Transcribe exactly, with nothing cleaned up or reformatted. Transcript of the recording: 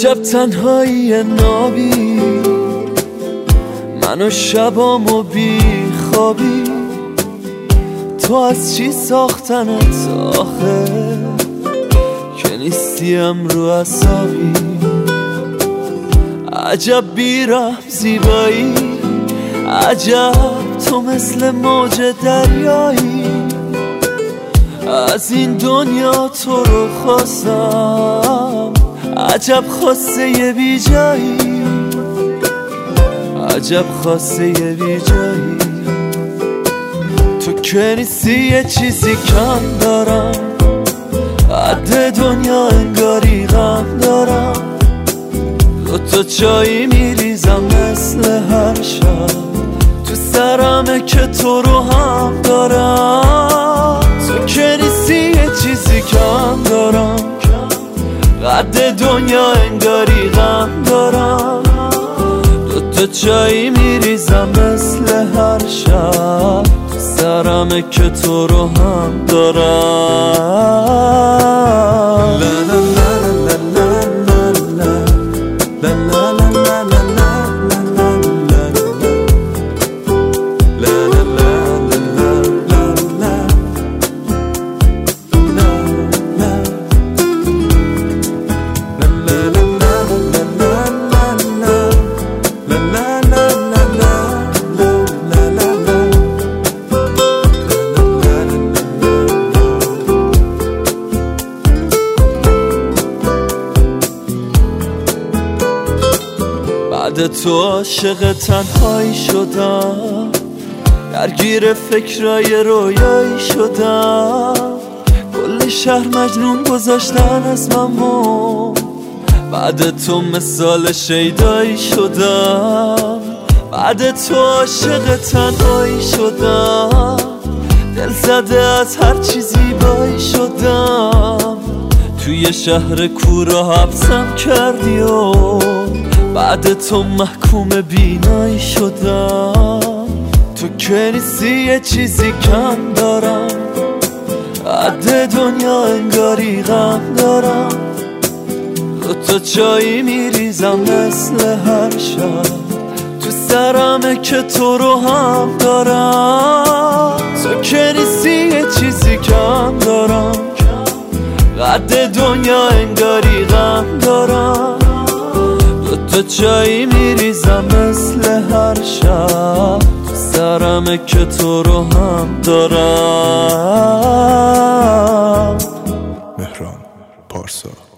عجب تنهایی نابی، من و شبام و بی خوابی، تو از چی ساختنت آخه که نیستی امرو اصابی. عجب بیرم زیبایی، عجب تو مثل موج دریایی، از این دنیا تو رو خواستم، عجب خواسته یه بی جایی، عجب خواسته یه بی جایی. تو که نیستی یه چیزی کم دارم، عد دنیا انگاری غم دارم، دو تا چایی میریزم مثل هر شب، تو سرمه که تو رو هم دارم. تو که نیستی یه چیزی کم دارم، قد دنیا انگاری غم دارم، دو تا چایی میریزم مثل هر شب، تو سرمه که تو رو هم دارم. لا لا لا لا لا لا لا لا بعد تو عاشق تنهایی شدم، درگیر فکرای رویایی شدم، کل شهر مجنون گذاشتن اسممو، بعد تو مثال شیدایی شدم، بعد تو عاشق تنهایی شدم، دل زده از هر چی زیبایی شدم، توی شهر کورا حبسم کردی و بعد تو محکوم بینایی شدم. تو که نیستی یه چیزی کم دارم، عد دنیا انگاری غم دارم، دو تا چایی میریزم مثل هر شب، تو سرمه که تو رو هم دارم. تو که نیستی یه چیزی کم دارم، قد دنیا انگاری غم دارم، تو چایی میریزم مثل هر شب، تو سرمه که تو رو هم دارم. مهران پارسا.